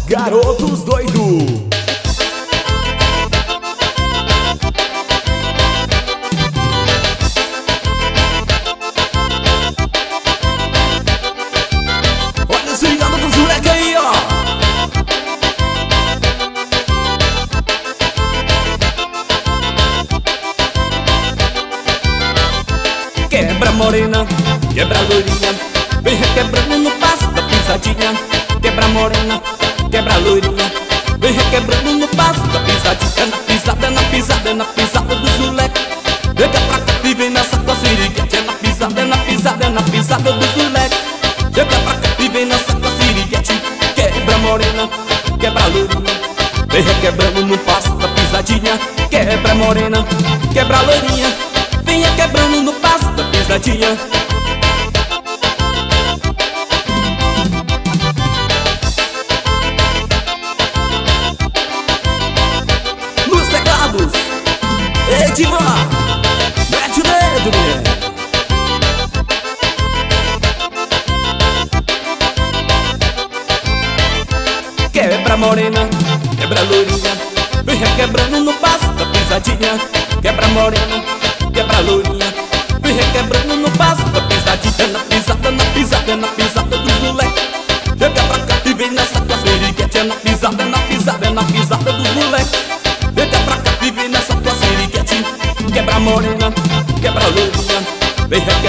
Garotos Doido. Olha o cigano dos moleques aí, ó. Quebra morena, quebra loirinha, vem requebrando no passo da pisadinha. Quebra morena, quebra loirinha, vem requebrando no passo da pisadinha. Na pisada, na pisada, na pisada dos moleque. Chega pra cá e vem nessa tua siriguete. Na pisada, na pisada, na pisada dos moleque. Chega pra cá e vem nessa tua siriguete. Quebra morena, quebra loirinha, vem requebrando no passo da pisadinha. Quebra morena, quebra loirinha, venha quebrando no passo da pisadinha. Nos teclados, Edmar, mete o dedo, mulher. Quebra morena, quebra loirinha, vem requebrando no passo da pisadinha. Quebra morena, quebra loirinha, vem requebrando no passo da pisadinha. Na pisada, na pisada, na pisada dos moleque. Chega pra cá e vem nessa tua siriguete. Na pisada, na pisada, na pisada dos moleque. Chega pra cá e vem nessa tua siriguete. Quebra morena, quebra loirinha, vem requebrando